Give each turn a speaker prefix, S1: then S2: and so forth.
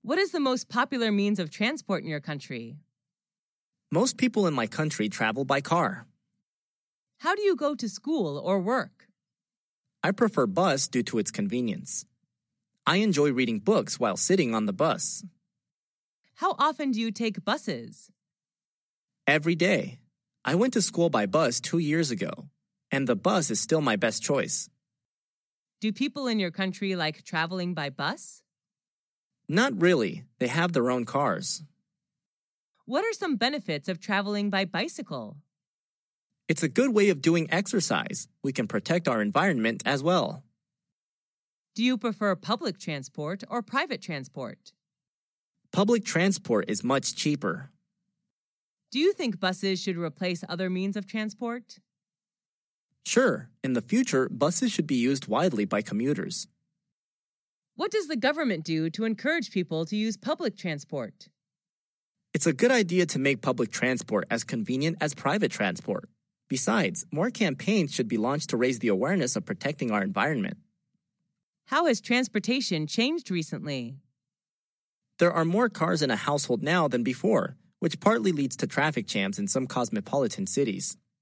S1: What is the most popular means of transport in your country?
S2: Most people in my country travel by car.
S1: How do you go to school or work?
S2: I prefer bus due to its convenience. I enjoy reading books while sitting on the bus.
S1: How often do you take buses?
S2: Every day. I went to school by bus 2 years ago, and the bus is still my best choice.
S1: Do people in your country like traveling by bus?
S2: Not really. They have their own cars.
S1: What are some benefits of traveling by bicycle?
S2: It's a good way of doing exercise. We can protect our environment as well.
S1: Do you prefer public transport or private transport?
S2: Public transport is much cheaper.
S1: Do you think buses should replace other means of transport?
S2: Sure, in the future, buses should be used widely by commuters.
S1: What does the government do to encourage people to use public transport?
S2: It's a good idea to make public transport as convenient as private transport. Besides, more campaigns should be launched to raise the awareness of protecting our environment.
S1: How has transportation changed recently?
S2: There are more cars in a household now than before, which partly leads to traffic jams in some cosmopolitan cities.